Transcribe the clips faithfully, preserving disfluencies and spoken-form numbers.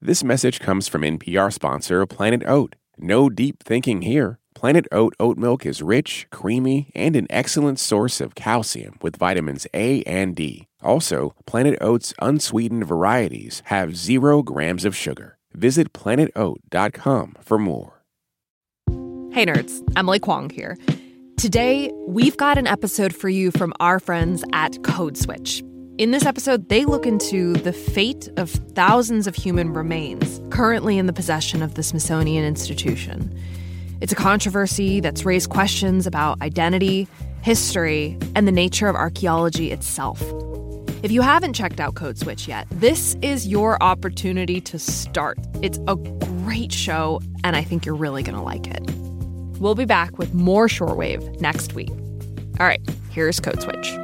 This message comes from N P R sponsor Planet Oat. No deep thinking here. Planet Oat oat milk is rich, creamy, and an excellent source of calcium with vitamins A and D. Also, Planet Oat's unsweetened varieties have zero grams of sugar. Visit planet oat dot com for more. Hey nerds, Emily Kwong here. Today, we've got an episode for you from our friends at Code Switch. In this episode, they look into the fate of thousands of human remains currently in the possession of the Smithsonian Institution. It's a controversy that's raised questions about identity, history, and the nature of archaeology itself. If you haven't checked out Code Switch yet, this is your opportunity to start. It's a great show, and I think you're really going to like it. We'll be back with more Shortwave next week. All right, here's Code Switch.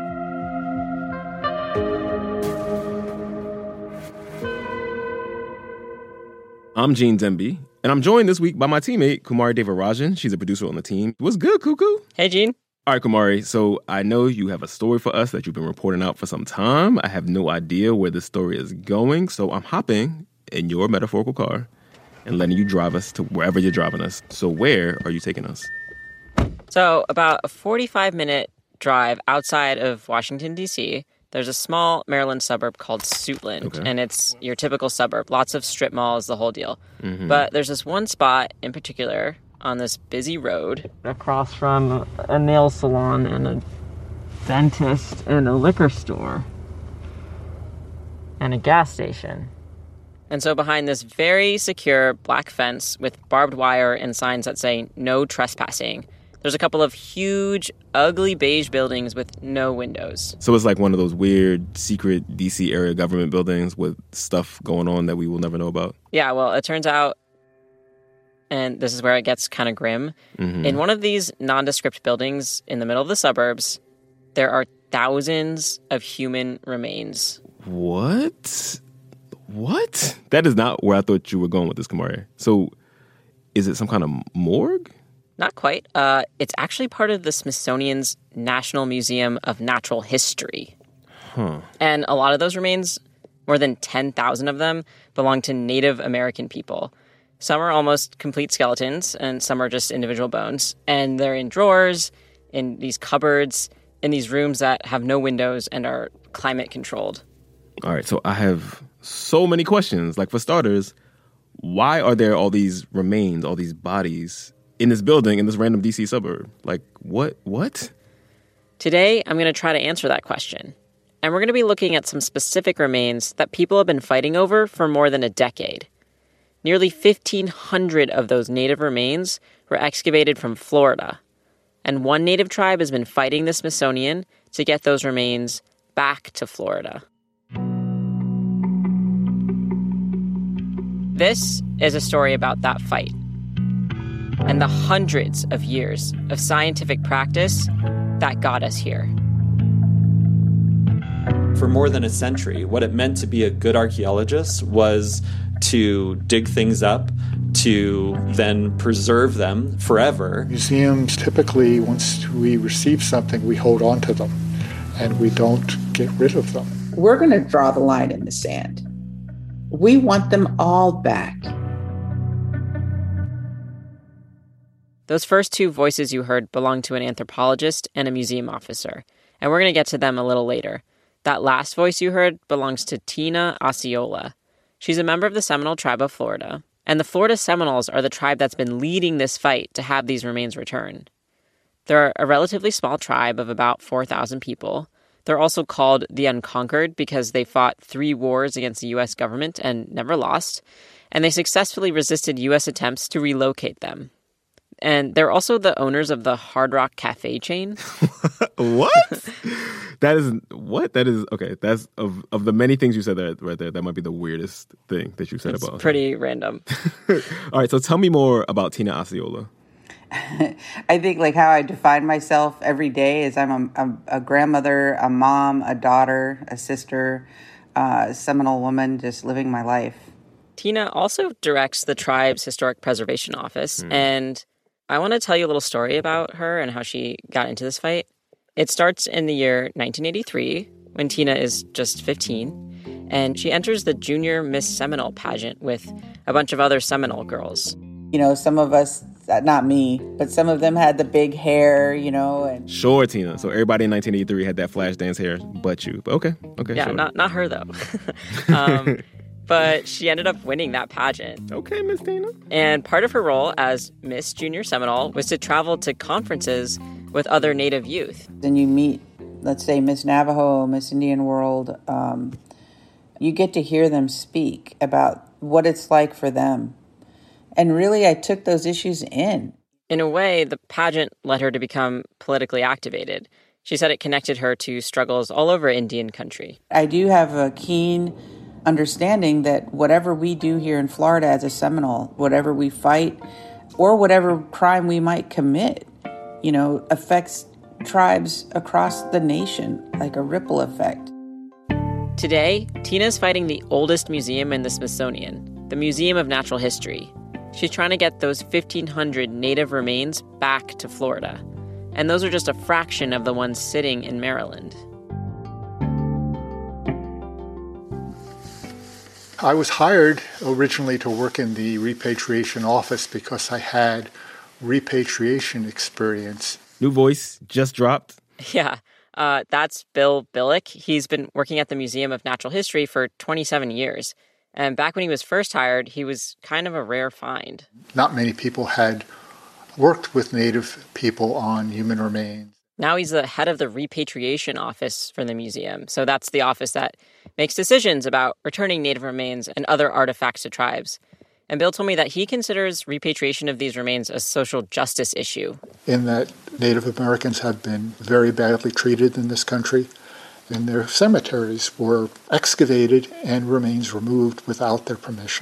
I'm Gene Demby, and I'm joined this week by my teammate, Kumari Devarajan. She's a producer on the team. What's good, Cuckoo? Hey, Gene. All right, Kumari, so I know you have a story for us that you've been reporting out for some time. I have no idea where this story is going, so I'm hopping in your metaphorical car and letting you drive us to wherever you're driving us. So where are you taking us? So about a forty-five minute drive outside of Washington, D C, there's a small Maryland suburb called Suitland, okay. And it's your typical suburb. Lots of strip malls, the whole deal. Mm-hmm. But there's this one spot in particular on this busy road across from a nail salon and a dentist and a liquor store and a gas station. And so behind this very secure black fence with barbed wire and signs that say no trespassing, there's a couple of huge, ugly beige buildings with no windows. So it's like one of those weird, secret D C area government buildings with stuff going on that we will never know about? Yeah, well, it turns out, and this is where it gets kind of grim, mm-hmm. in one of these nondescript buildings in the middle of the suburbs, there are thousands of human remains. What? What? That is not where I thought you were going with this, Kumari. So is it some kind of morgue? Not quite. Uh, it's actually part of the Smithsonian's National Museum of Natural History. Huh. And a lot of those remains, more than ten thousand of them, belong to Native American people. Some are almost complete skeletons, and some are just individual bones. And they're in drawers, in these cupboards, in these rooms that have no windows and are climate controlled. All right, so I have so many questions. Like, for starters, why are there all these remains, all these bodies in this building, in this random D C suburb? Like, what? What? Today, I'm going to try to answer that question. And we're going to be looking at some specific remains that people have been fighting over for more than a decade. Nearly fifteen hundred of those native remains were excavated from Florida. And one native tribe has been fighting the Smithsonian to get those remains back to Florida. This is a story about that fight and the hundreds of years of scientific practice that got us here. For more than a century, what it meant to be a good archaeologist was to dig things up, to then preserve them forever. Museums, typically, once we receive something, we hold on to them, and we don't get rid of them. We're going to draw the line in the sand. We want them all back. Those first two voices you heard belong to an anthropologist and a museum officer, and we're going to get to them a little later. That last voice you heard belongs to Tina Osceola. She's a member of the Seminole tribe of Florida, and the Florida Seminoles are the tribe that's been leading this fight to have these remains returned. They're a relatively small tribe of about four thousand people. They're also called the Unconquered because they fought three wars against the U S government and never lost, and they successfully resisted U S attempts to relocate them. And they're also the owners of the Hard Rock Cafe chain. What? That is, what? That is, okay, that's, of, of the many things you said there, right there, that might be the weirdest thing that you said it's about It's pretty random. All right, so tell me more about Tina Osceola. I think like how I define myself every day is I'm a, a, a grandmother, a mom, a daughter, a sister, uh, a Seminole woman, just living my life. Tina also directs the tribe's historic preservation office, mm. and I want to tell you a little story about her and how she got into this fight. It starts in the year nineteen eighty-three, when Tina is just fifteen, and she enters the Junior Miss Seminole pageant with a bunch of other Seminole girls. You know, some of us, not me, but some of them had the big hair, you know. And Sure, Tina. So everybody in nineteen eighty-three had that flash dance hair but you. But okay, okay, Yeah, sure. not, not her, though. um, but she ended up winning that pageant. Okay, Miss Tina. And part of her role as Miss Junior Seminole was to travel to conferences with other Native youth. then you meet, let's say, Miss Navajo, Miss Indian World. Um, you get to hear them speak about what it's like for them. And really, I took those issues in. In a way, the pageant led her to become politically activated. She said it connected her to struggles all over Indian country. I do have a keen understanding that whatever we do here in Florida as a Seminole, whatever we fight, or whatever crime we might commit, you know, affects tribes across the nation, like a ripple effect. Today, Tina's fighting the oldest museum in the Smithsonian, the Museum of Natural History. She's trying to get those fifteen hundred native remains back to Florida. And those are just a fraction of the ones sitting in Maryland. I was hired originally to work in the repatriation office because I had repatriation experience. New voice just dropped. Yeah, uh, that's Bill Billick. He's been working at the Museum of Natural History for twenty-seven years. And back when he was first hired, he was kind of a rare find. Not many people had worked with Native people on human remains. Now he's the head of the repatriation office for the museum. So that's the office that makes decisions about returning Native remains and other artifacts to tribes. And Bill told me that he considers repatriation of these remains a social justice issue. In that Native Americans have been very badly treated in this country, and their cemeteries were excavated and remains removed without their permission.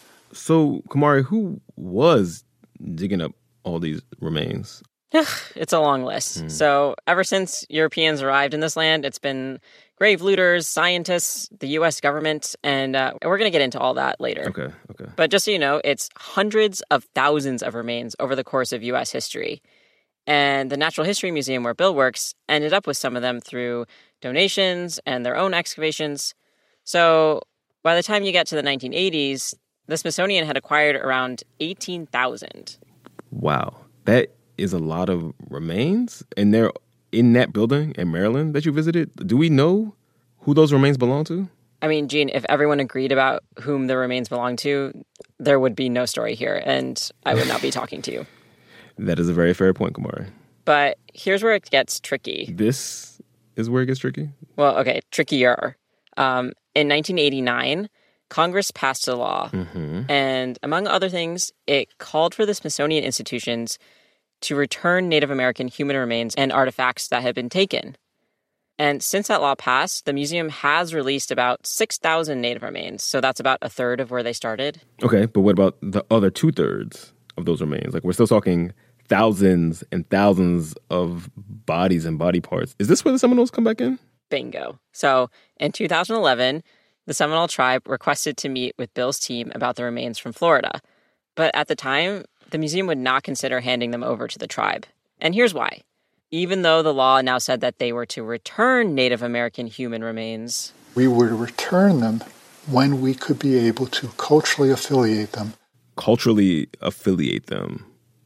So, Kamari, who was digging up all these remains? It's a long list. Mm. So ever since Europeans arrived in this land, it's been grave looters, scientists, the U S government, and uh, we're going to get into all that later. Okay, okay. But just so you know, it's hundreds of thousands of remains over the course of U S history. And the Natural History Museum where Bill works ended up with some of them through donations and their own excavations. So by the time you get to the nineteen eighties, the Smithsonian had acquired around eighteen thousand. Wow. That is a lot of remains. And they're in that building in Maryland that you visited. Do we know who those remains belong to? I mean, Gene, if everyone agreed about whom the remains belong to, there would be no story here, and I would not be talking to you. That is a very fair point, Kamari. But here's where it gets tricky. This is where it gets tricky? Well, okay, trickier. Um, in nineteen eighty-nine, Congress passed a law, mm-hmm. and among other things, it called for the Smithsonian institutions to return Native American human remains and artifacts that had been taken. And since that law passed, the museum has released about six thousand Native remains, so that's about a third of where they started. Okay, but what about the other two-thirds of those remains? Like, we're still talking thousands and thousands of bodies and body parts. Is this where the Seminoles come back in? Bingo. So in two thousand eleven, the Seminole tribe requested to meet with Bill's team about the remains from Florida. But at the time, the museum would not consider handing them over to the tribe. And here's why. Even though the law now said that they were to return Native American human remains, we were to return them when we could be able to culturally affiliate them. Culturally affiliate them,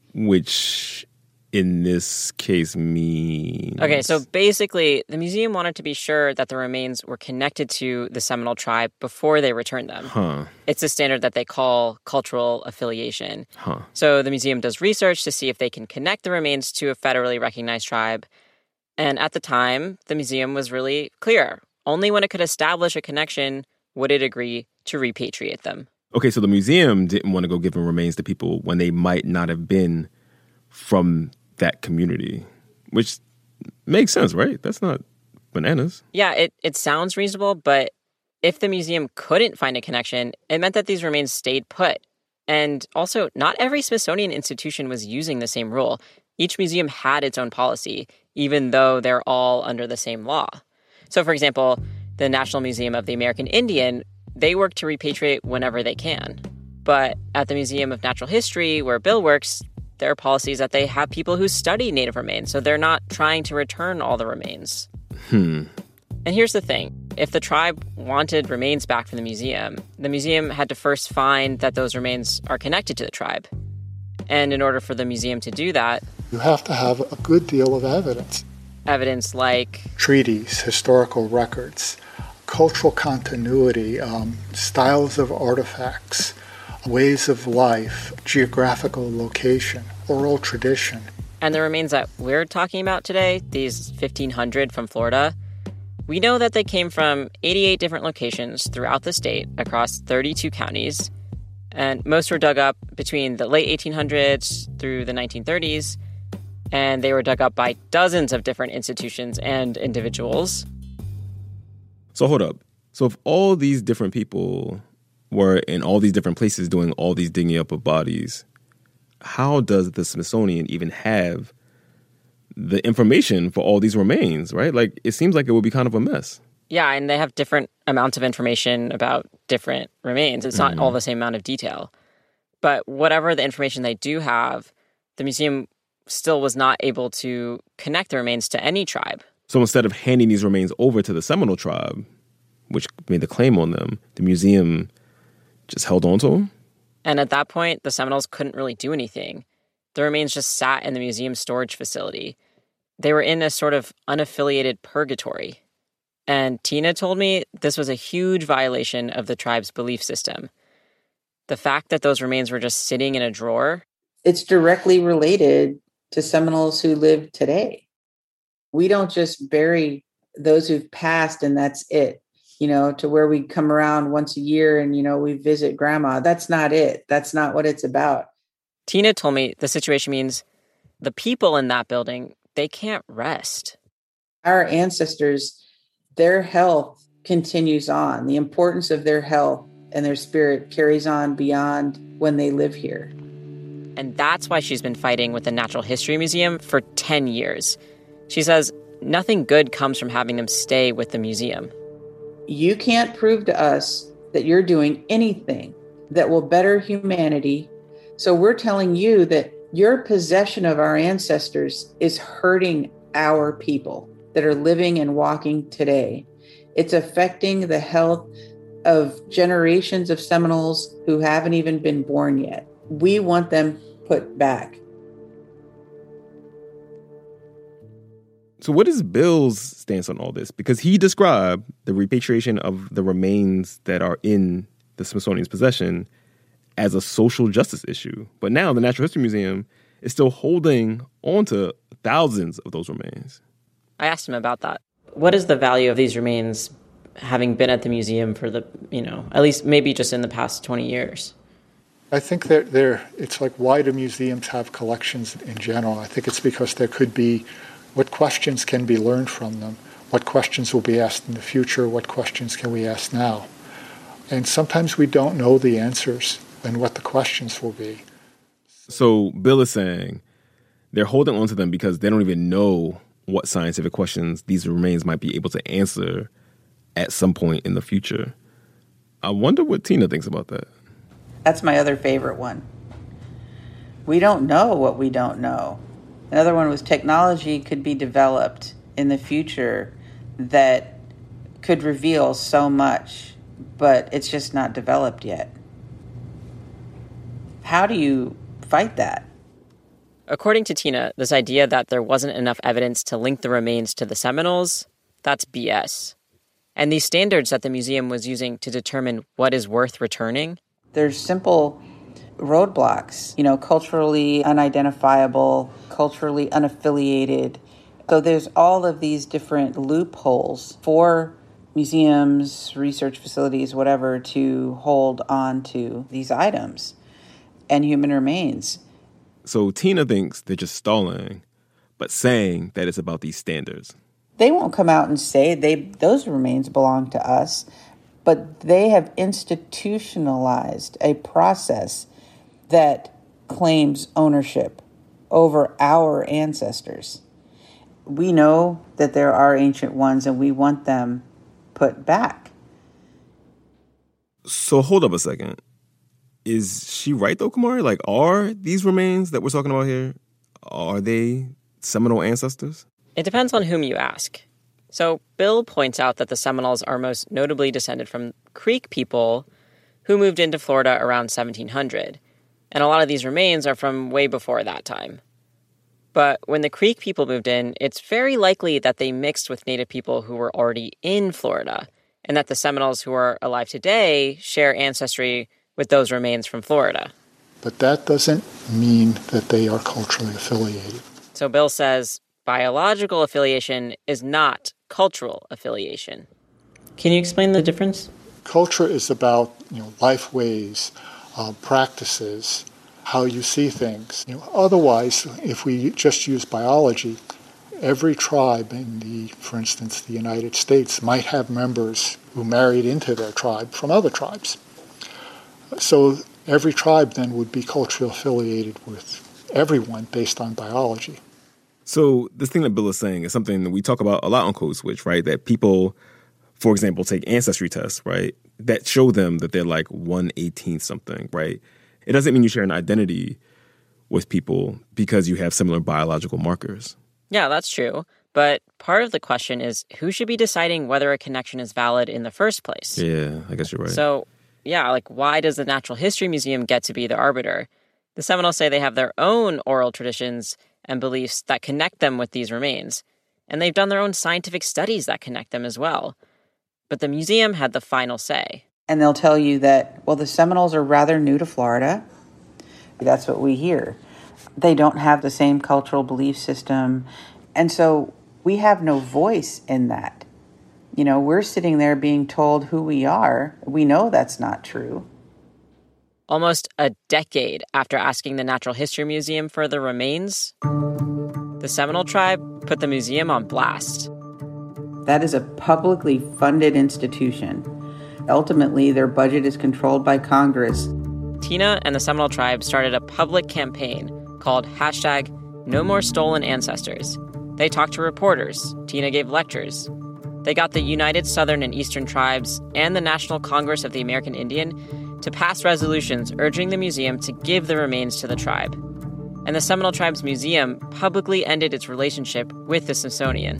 which in this case means... Okay, so basically, the museum wanted to be sure that the remains were connected to the Seminole tribe before they returned them. Huh. It's a standard that they call cultural affiliation. Huh. So the museum does research to see if they can connect the remains to a federally recognized tribe. And at the time, the museum was really clear. Only when it could establish a connection would it agree to repatriate them. Okay, so the museum didn't want to go giving remains to people when they might not have been from that community, which makes sense, right? That's not bananas. Yeah, it, it sounds reasonable, but if the museum couldn't find a connection, it meant that these remains stayed put. And also, not every Smithsonian institution was using the same rule. Each museum had its own policy, even though they're all under the same law. So, for example, the National Museum of the American Indian, they work to repatriate whenever they can. But at the Museum of Natural History, where Bill works, their policy is that they have people who study Native remains, so they're not trying to return all the remains. Hmm. And here's the thing. If the tribe wanted remains back from the museum, the museum had to first find that those remains are connected to the tribe. And in order for the museum to do that, you have to have a good deal of evidence. Evidence like treaties, historical records, cultural continuity, um, styles of artifacts, ways of life, geographical location, oral tradition. And the remains that we're talking about today, these fifteen hundred from Florida, we know that they came from eighty-eight different locations throughout the state across thirty-two counties. And most were dug up between the late eighteen hundreds through the nineteen thirties. And they were dug up by dozens of different institutions and individuals. So hold up. So if all these different people were in all these different places doing all these digging up of bodies, how does the Smithsonian even have the information for all these remains, right? Like, it seems like it would be kind of a mess. Yeah, and they have different amounts of information about different remains. It's mm-hmm. not all the same amount of detail. But whatever the information they do have, the museum still was not able to connect the remains to any tribe. So instead of handing these remains over to the Seminole tribe, which made the claim on them, the museum just held on to them? And at that point, the Seminoles couldn't really do anything. The remains just sat in the museum's storage facility. They were in a sort of unaffiliated purgatory. And Tina told me this was a huge violation of the tribe's belief system. The fact that those remains were just sitting in a drawer. It's directly related to Seminoles who live today. We don't just bury those who've passed and that's it, you know, to where we come around once a year and, you know, we visit grandma. That's not it. That's not what it's about. Tina told me the situation means the people in that building, they can't rest. Our ancestors, their health continues on. The importance of their health and their spirit carries on beyond when they live here. And that's why she's been fighting with the Natural History Museum for ten years. She says nothing good comes from having them stay with the museum. You can't prove to us that you're doing anything that will better humanity. So we're telling you that your possession of our ancestors is hurting our people that are living and walking today. It's affecting the health of generations of Seminoles who haven't even been born yet. We want them put back. So what is Bill's stance on all this? Because he described the repatriation of the remains that are in the Smithsonian's possession as a social justice issue. But now the Natural History Museum is still holding on to thousands of those remains. I asked him about that. What is the value of these remains having been at the museum for the, you know, at least maybe just in the past twenty years? I think that there, it's like, why do museums have collections in general? I think it's because there could be, what questions can be learned from them? What questions will be asked in the future? What questions can we ask now? And sometimes we don't know the answers and what the questions will be. So Bill is saying they're holding on to them because they don't even know what scientific questions these remains might be able to answer at some point in the future. I wonder what Tina thinks about that. That's my other favorite one. We don't know what we don't know. Another one was technology could be developed in the future that could reveal so much, but it's just not developed yet. How do you fight that? According to Tina, this idea that there wasn't enough evidence to link the remains to the Seminoles, that's B S. And these standards that the museum was using to determine what is worth returning, there's simple roadblocks, you know, culturally unidentifiable, culturally unaffiliated. So there's all of these different loopholes for museums, research facilities, whatever, to hold on to these items and human remains. So Tina thinks they're just stalling, but saying that it's about these standards. They won't come out and say they those remains belong to us, but they have institutionalized a process that claims ownership over our ancestors. We know that there are ancient ones and we want them put back. So hold up a second. Is she right, though, Kumari? Like, are these remains that we're talking about here, are they Seminole ancestors? It depends on whom you ask. So Bill points out that the Seminoles are most notably descended from Creek people who moved into Florida around seventeen hundred. And a lot of these remains are from way before that time. But when the Creek people moved in, it's very likely that they mixed with Native people who were already in Florida, and that the Seminoles who are alive today share ancestry with those remains from Florida. But that doesn't mean that they are culturally affiliated. So Bill says biological affiliation is not cultural affiliation. Can you explain the difference? Culture is about, you know, life ways, uh, practices, how you see things. You know, otherwise, if we just use biology, every tribe in the, for instance, the United States might have members who married into their tribe from other tribes. So every tribe then would be culturally affiliated with everyone based on biology. So this thing that Bill is saying is something that we talk about a lot on Code Switch, right? That people, for example, take ancestry tests, right? That show them that they're like one eighteenth something, right? It doesn't mean you share an identity with people because you have similar biological markers. Yeah, that's true. But part of the question is who should be deciding whether a connection is valid in the first place? Yeah, I guess you're right. So, yeah, like why does the Natural History Museum get to be the arbiter? The Seminoles say they have their own oral traditions and beliefs that connect them with these remains. And they've done their own scientific studies that connect them as well. But the museum had the final say. And they'll tell you that, well, the Seminoles are rather new to Florida. That's what we hear. They don't have the same cultural belief system. And so we have no voice in that. You know, we're sitting there being told who we are. We know that's not true. Almost a decade after asking the Natural History Museum for the remains, the Seminole tribe put the museum on blast. That is a publicly funded institution. Ultimately, their budget is controlled by Congress. Tina and the Seminole tribe started a public campaign called hashtag No More Stolen Ancestors. They talked to reporters. Tina gave lectures. They got the United Southern and Eastern Tribes and the National Congress of the American Indian to pass resolutions urging the museum to give the remains to the tribe. And the Seminole Tribe's museum publicly ended its relationship with the Smithsonian.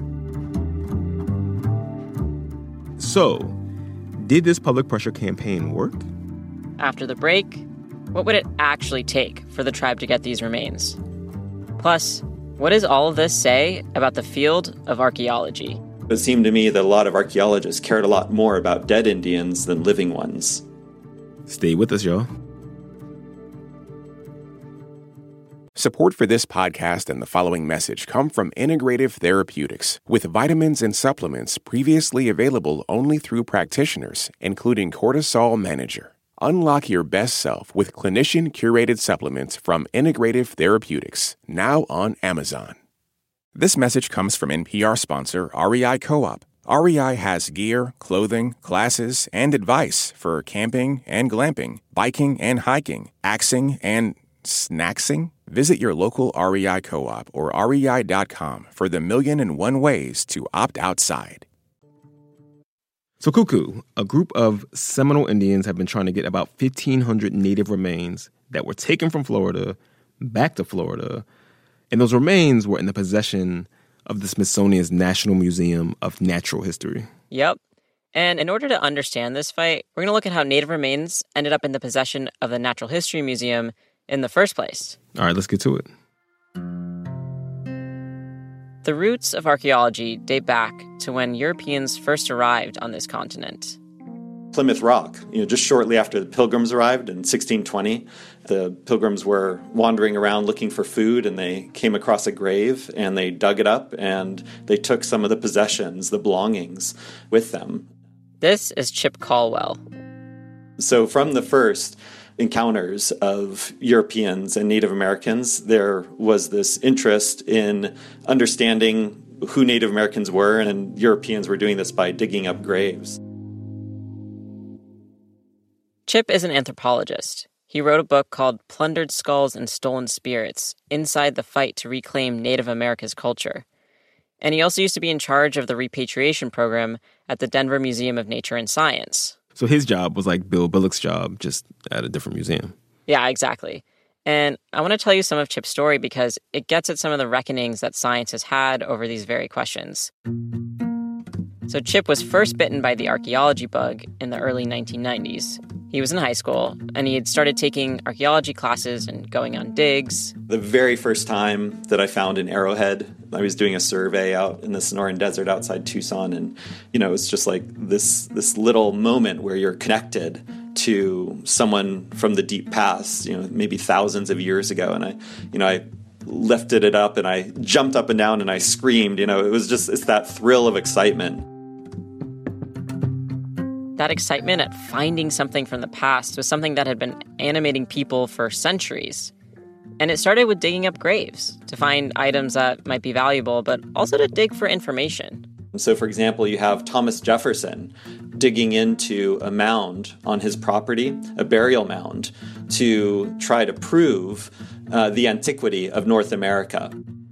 So, did this public pressure campaign work? After the break, what would it actually take for the tribe to get these remains? Plus, what does all of this say about the field of archaeology? It seemed to me that a lot of archaeologists cared a lot more about dead Indians than living ones. Stay with us, y'all. Support for this podcast and the following message come from Integrative Therapeutics, with vitamins and supplements previously available only through practitioners, including Cortisol Manager. Unlock your best self with clinician-curated supplements from Integrative Therapeutics, now on Amazon. This message comes from N P R sponsor R E I Co-op. R E I has gear, clothing, classes, and advice for camping and glamping, biking and hiking, axing and snacksing. Visit your local R E I Co-op or R E I dot com for the million and one ways to opt outside. So Cuckoo, a group of Seminole Indians have been trying to get about fifteen hundred native remains that were taken from Florida back to Florida, and those remains were in the possession of the Smithsonian's National Museum of Natural History. Yep. And in order to understand this fight, we're going to look at how native remains ended up in the possession of the Natural History Museum in the first place. All right, let's get to it. The roots of archaeology date back to when Europeans first arrived on this continent. Plymouth Rock, you know, just shortly after the Pilgrims arrived in sixteen twenty, the Pilgrims were wandering around looking for food, and they came across a grave, and they dug it up, and they took some of the possessions, the belongings, with them. This is Chip Caldwell. So from the first encounters of Europeans and Native Americans, there was this interest in understanding who Native Americans were, and Europeans were doing this by digging up graves. Chip is an anthropologist. He wrote a book called Plundered Skulls and Stolen Spirits, Inside the Fight to Reclaim Native America's Culture. And he also used to be in charge of the repatriation program at the Denver Museum of Nature and Science. So his job was like Bill Billick's job, just at a different museum. Yeah, exactly. And I want to tell you some of Chip's story because it gets at some of the reckonings that science has had over these very questions. So Chip was first bitten by the archaeology bug in the early nineteen nineties. He was in high school, and he had started taking archaeology classes and going on digs. The very first time that I found an arrowhead, I was doing a survey out in the Sonoran Desert outside Tucson, and, you know, it's just like this this little moment where you're connected to someone from the deep past, you know, maybe thousands of years ago. And I, you know, I lifted it up and I jumped up and down and I screamed. You know, it was just, it's that thrill of excitement. That excitement at finding something from the past was something that had been animating people for centuries. And it started with digging up graves to find items that might be valuable, but also to dig for information. So, for example, you have Thomas Jefferson digging into a mound on his property, a burial mound, to try to prove uh, the antiquity of North America.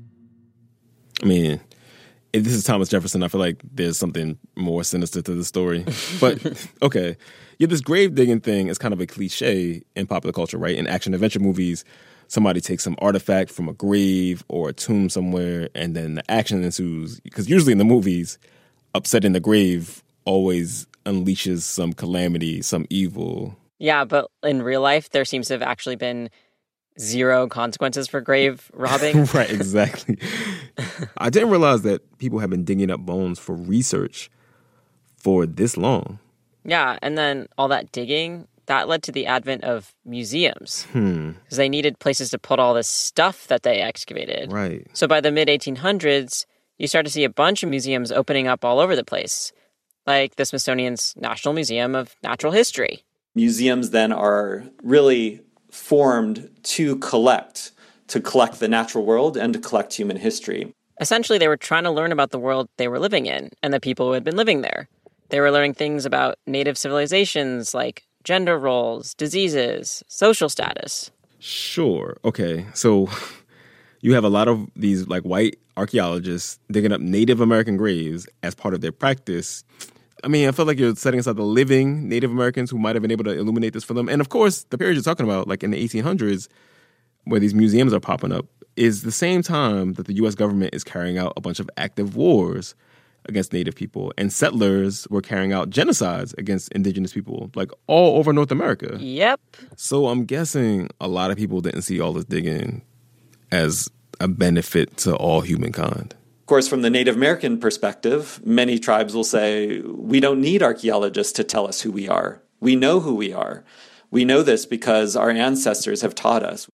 I mean, if this is Thomas Jefferson, I feel like there's something more sinister to the story. But, okay, yeah, this grave digging thing is kind of a cliche in popular culture, right? In action-adventure movies, somebody takes some artifact from a grave or a tomb somewhere, and then the action ensues. Because usually in the movies, upsetting the grave always unleashes some calamity, some evil. Yeah, but in real life, there seems to have actually been zero consequences for grave robbing. Right, exactly. I didn't realize that people have been digging up bones for research for this long. Yeah, and then all that digging, that led to the advent of museums. Hmm. Because they needed places to put all this stuff that they excavated. Right. So by the mid eighteen hundreds, you start to see a bunch of museums opening up all over the place, like the Smithsonian's National Museum of Natural History. Museums then are really formed to collect, to collect the natural world and to collect human history. Essentially, they were trying to learn about the world they were living in and the people who had been living there. They were learning things about native civilizations like gender roles, diseases, social status. Sure. Okay. So you have a lot of these like white archaeologists digging up Native American graves as part of their practice. I mean, I feel like you're setting aside the living Native Americans who might have been able to illuminate this for them. And of course, the period you're talking about, like in the eighteen hundreds, where these museums are popping up, is the same time that the U S government is carrying out a bunch of active wars against Native people. And settlers were carrying out genocides against indigenous people, like all over North America. Yep. So I'm guessing a lot of people didn't see all this digging as a benefit to all humankind. Of course, from the Native American perspective, many tribes will say, we don't need archaeologists to tell us who we are. We know who we are. We know this because our ancestors have taught us.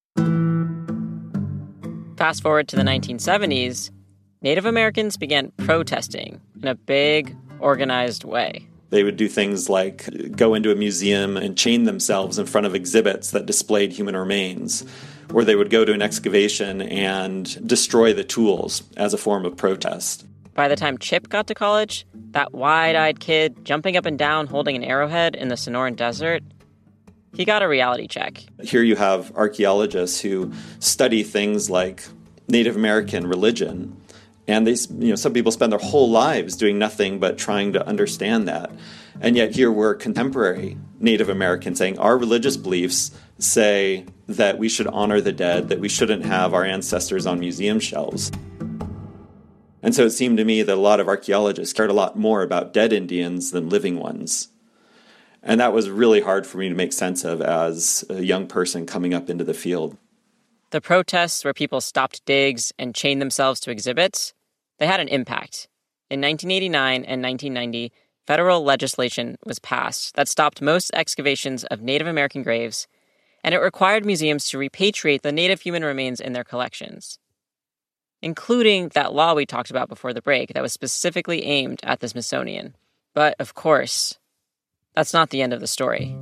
Fast forward to the nineteen seventies, Native Americans began protesting in a big, organized way. They would do things like go into a museum and chain themselves in front of exhibits that displayed human remains, or they would go to an excavation and destroy the tools as a form of protest. By the time Chip got to college, that wide-eyed kid jumping up and down holding an arrowhead in the Sonoran Desert, he got a reality check. Here you have archaeologists who study things like Native American religion, and they, you know, some people spend their whole lives doing nothing but trying to understand that. And yet here we're contemporary Native Americans saying our religious beliefs say that we should honor the dead, that we shouldn't have our ancestors on museum shelves. And so it seemed to me that a lot of archaeologists cared a lot more about dead Indians than living ones. And that was really hard for me to make sense of as a young person coming up into the field. The protests where people stopped digs and chained themselves to exhibits, they had an impact. In nineteen eighty-nine and nineteen ninety, federal legislation was passed that stopped most excavations of Native American graves, and it required museums to repatriate the native human remains in their collections, including that law we talked about before the break that was specifically aimed at the Smithsonian. But, of course, that's not the end of the story.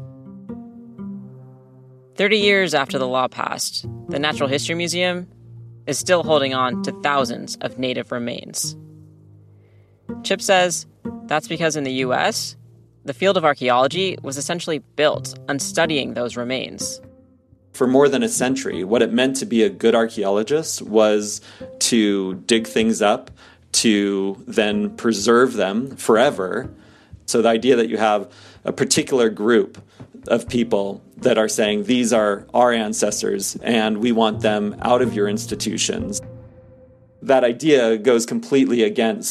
Thirty years after the law passed, the Natural History Museum is still holding on to thousands of native remains. Chip says that's because in the U S, the field of archaeology was essentially built on studying those remains. For more than a century, what it meant to be a good archaeologist was to dig things up, to then preserve them forever. So the idea that you have a particular group of people that are saying, these are our ancestors and we want them out of your institutions, that idea goes completely against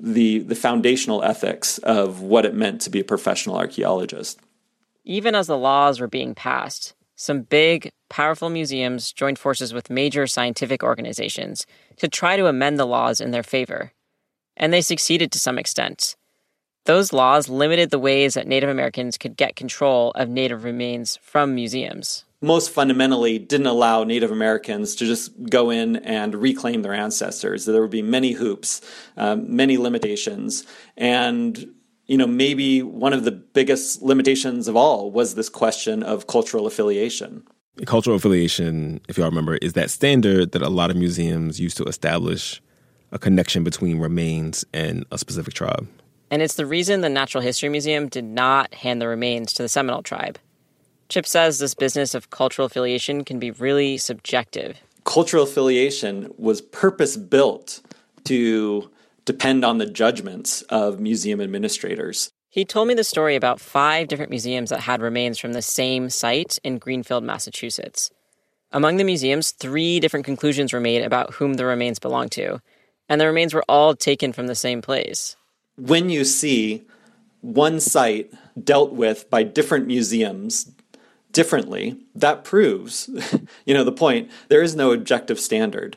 the, the foundational ethics of what it meant to be a professional archaeologist. Even as the laws were being passed, some big, powerful museums joined forces with major scientific organizations to try to amend the laws in their favor. And they succeeded to some extent. Those laws limited the ways that Native Americans could get control of Native remains from museums. Most fundamentally didn't allow Native Americans to just go in and reclaim their ancestors. There would be many hoops, um, many limitations, and you know, maybe one of the biggest limitations of all was this question of cultural affiliation. Cultural affiliation, if y'all remember, is that standard that a lot of museums use to establish a connection between remains and a specific tribe. And it's the reason the Natural History Museum did not hand the remains to the Seminole tribe. Chip says this business of cultural affiliation can be really subjective. Cultural affiliation was purpose-built to depend on the judgments of museum administrators. He told me the story about five different museums that had remains from the same site in Greenfield, Massachusetts. Among the museums, three different conclusions were made about whom the remains belonged to, and the remains were all taken from the same place. When you see one site dealt with by different museums differently, that proves, you know, the point, there is no objective standard.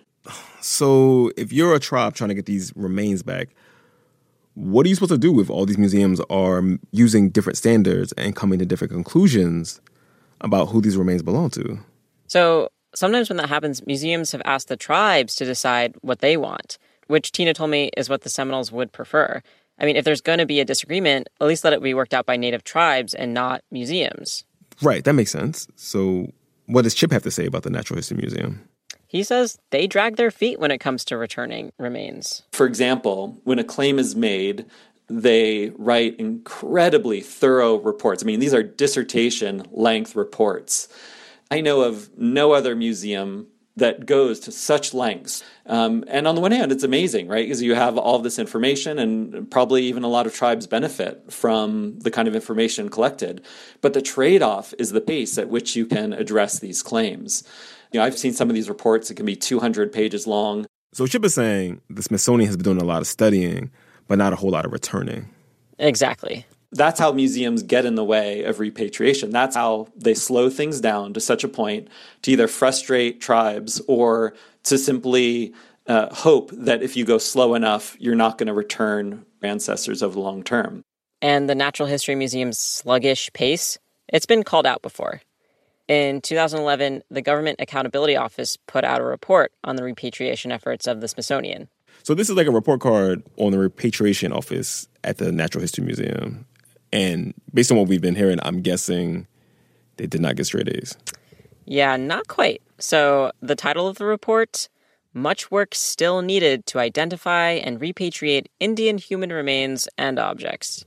So if you're a tribe trying to get these remains back, what are you supposed to do if all these museums are using different standards and coming to different conclusions about who these remains belong to? So sometimes when that happens, museums have asked the tribes to decide what they want, which Tina told me is what the Seminoles would prefer. I mean, if there's going to be a disagreement, at least let it be worked out by Native tribes and not museums. Right, that makes sense. So what does Chip have to say about the Natural History Museum? He says they drag their feet when it comes to returning remains. For example, when a claim is made, they write incredibly thorough reports. I mean, these are dissertation-length reports. I know of no other museum that goes to such lengths. Um, and on the one hand, it's amazing, right? Because you have all of this information and probably even a lot of tribes benefit from the kind of information collected. But the trade-off is the pace at which you can address these claims. You know, I've seen some of these reports that can be two hundred pages long. So Chip is saying the Smithsonian has been doing a lot of studying, but not a whole lot of returning. Exactly. That's how museums get in the way of repatriation. That's how they slow things down to such a point to either frustrate tribes or to simply uh, hope that if you go slow enough, you're not going to return ancestors over the long term. And the Natural History Museum's sluggish pace, it's been called out before. In two thousand eleven, the Government Accountability Office put out a report on the repatriation efforts of the Smithsonian. So this is like a report card on the repatriation office at the Natural History Museum. And based on what we've been hearing, I'm guessing they did not get straight A's. Yeah, not quite. So the title of the report, Much Work Still Needed to Identify and Repatriate Indian Human Remains and Objects.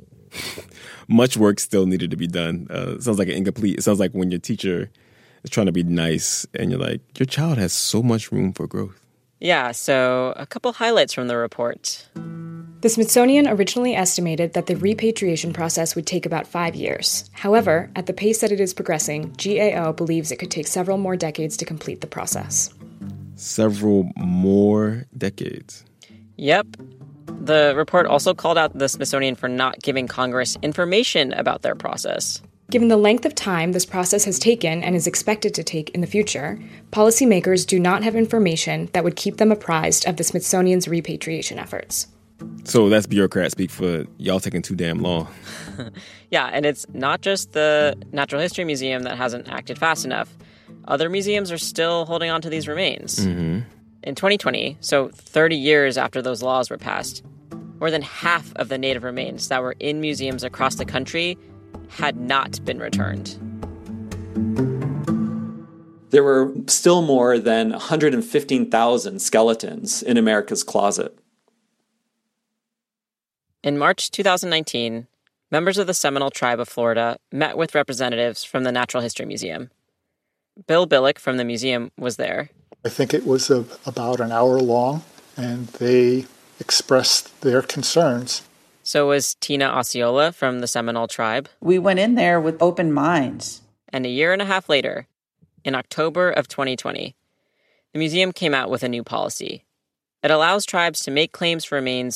Much work still needed to be done. Uh, it sounds like an incomplete. It sounds like when your teacher is trying to be nice and you're like, your child has so much room for growth. Yeah, so a couple highlights from the report. The Smithsonian originally estimated that the repatriation process would take about five years. However, at the pace that it is progressing, G A O believes it could take several more decades to complete the process. Several more decades. Yep. The report also called out the Smithsonian for not giving Congress information about their process. Given the length of time this process has taken and is expected to take in the future, policymakers do not have information that would keep them apprised of the Smithsonian's repatriation efforts. So that's bureaucrat speak for y'all taking too damn long. Yeah, and it's not just the Natural History Museum that hasn't acted fast enough. Other museums are still holding on to these remains. Mm-hmm. In twenty twenty, so thirty years after those laws were passed, more than half of the Native remains that were in museums across the country had not been returned. There were still more than one hundred fifteen thousand skeletons in America's closet. In March two thousand nineteen, members of the Seminole Tribe of Florida met with representatives from the Natural History Museum. Bill Billick from the museum was there. I think it was a, about an hour long, and they expressed their concerns. So was Tina Osceola from the Seminole Tribe. We went in there with open minds. And a year and a half later, in October of twenty twenty, the museum came out with a new policy. It allows tribes to make claims for remains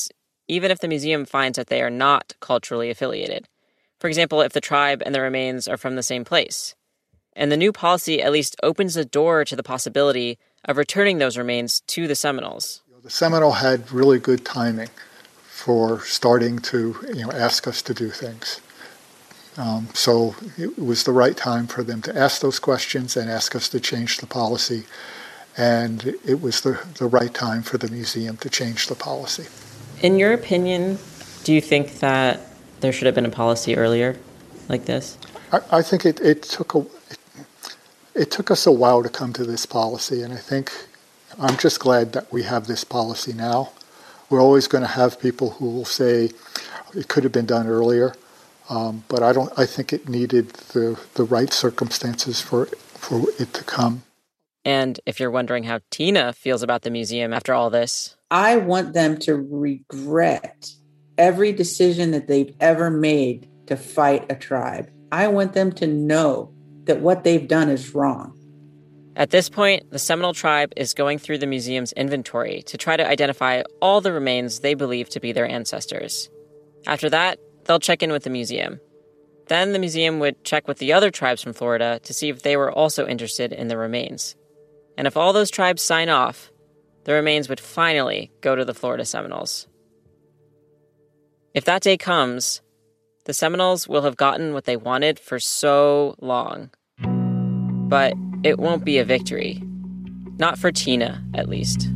even if the museum finds that they are not culturally affiliated. For example, if the tribe and the remains are from the same place. And the new policy at least opens the door to the possibility of returning those remains to the Seminoles. The Seminole had really good timing for starting to, you know, ask us to do things. Um, so it was the right time for them to ask those questions and ask us to change the policy. And it was the, the right time for the museum to change the policy. In your opinion, do you think that there should have been a policy earlier like this? I, I think it, it took a it, it took us a while to come to this policy, and I think I'm just glad that we have this policy now. We're always going to have people who will say it could have been done earlier, um, but I don't. I think it needed the, the right circumstances for for it to come. And if you're wondering how Tina feels about the museum after all this, I want them to regret every decision that they've ever made to fight a tribe. I want them to know that what they've done is wrong. At this point, the Seminole tribe is going through the museum's inventory to try to identify all the remains they believe to be their ancestors. After that, they'll check in with the museum. Then the museum would check with the other tribes from Florida to see if they were also interested in the remains. And if all those tribes sign off, the remains would finally go to the Florida Seminoles. If that day comes, the Seminoles will have gotten what they wanted for so long. But it won't be a victory. Not for Tina, at least.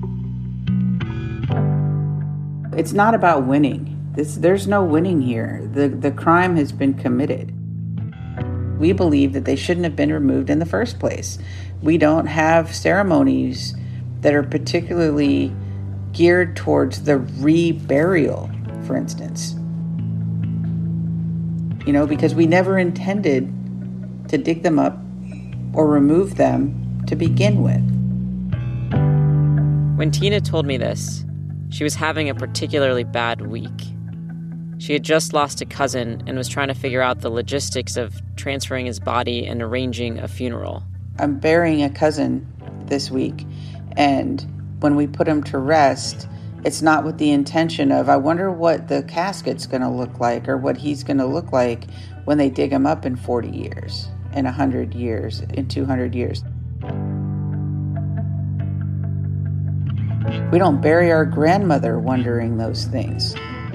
It's not about winning. This, there's no winning here. The, the crime has been committed. We believe that they shouldn't have been removed in the first place. We don't have ceremonies that are particularly geared towards the reburial, for instance. You know, because we never intended to dig them up or remove them to begin with. When Tina told me this, she was having a particularly bad week. She had just lost a cousin and was trying to figure out the logistics of transferring his body and arranging a funeral. I'm burying a cousin this week, and when we put him to rest, it's not with the intention of, I wonder what the casket's going to look like or what he's going to look like when they dig him up in forty years, in one hundred years, in two hundred years. We don't bury our grandmother wondering those things.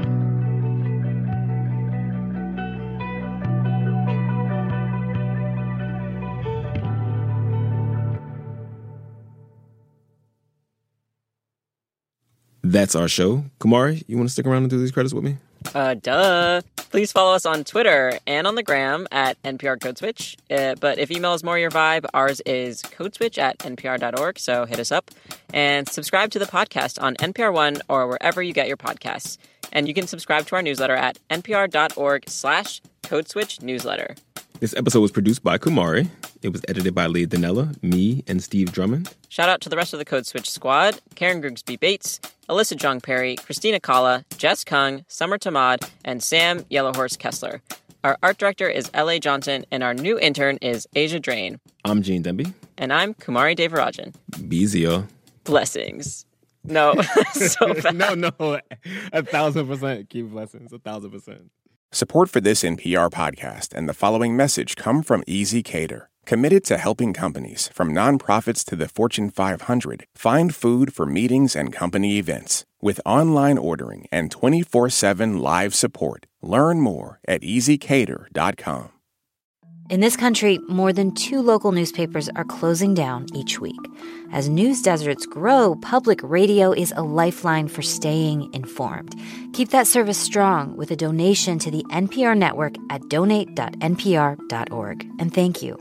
That's our show. Kumari, you want to stick around and do these credits with me? Uh, duh. Please follow us on Twitter and on the gram at N P R Code Switch. Uh, but if email is more your vibe, ours is codeswitch at N P R dot org, so hit us up. And subscribe to the podcast on N P R One or wherever you get your podcasts. And you can subscribe to our newsletter at npr.org slash codeswitch newsletter. This episode was produced by Kumari. It was edited by Leah Donnella, me, and Steve Drummond. Shout out to the rest of the Code Switch squad: Karen Grigsby Bates, Alyssa Jong Perry, Christina Kala, Jess Kung, Summer Tamad, and Sam Yellowhorse Kessler. Our art director is L A Johnson, and our new intern is Asia Drain. I'm Gene Demby. And I'm Kumari Devarajan. Be easy, y'all. Blessings. No, so bad. no, no. A thousand percent. Keep blessings. A thousand percent. Support for this N P R podcast and the following message come from Easy Cater, committed to helping companies, from nonprofits to the Fortune five hundred, find food for meetings and company events. With online ordering and twenty-four seven live support, learn more at easy cater dot com. In this country, more than two local newspapers are closing down each week. As news deserts grow, public radio is a lifeline for staying informed. Keep that service strong with a donation to the N P R network at donate dot N P R dot org. And thank you.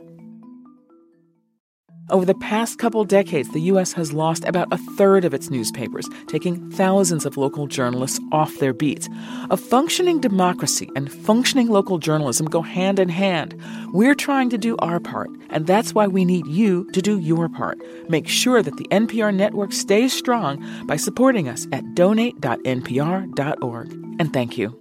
Over the past couple decades, the U S has lost about a third of its newspapers, taking thousands of local journalists off their beats. A functioning democracy and functioning local journalism go hand in hand. We're trying to do our part, and that's why we need you to do your part. Make sure that the N P R network stays strong by supporting us at donate dot N P R dot org. And thank you.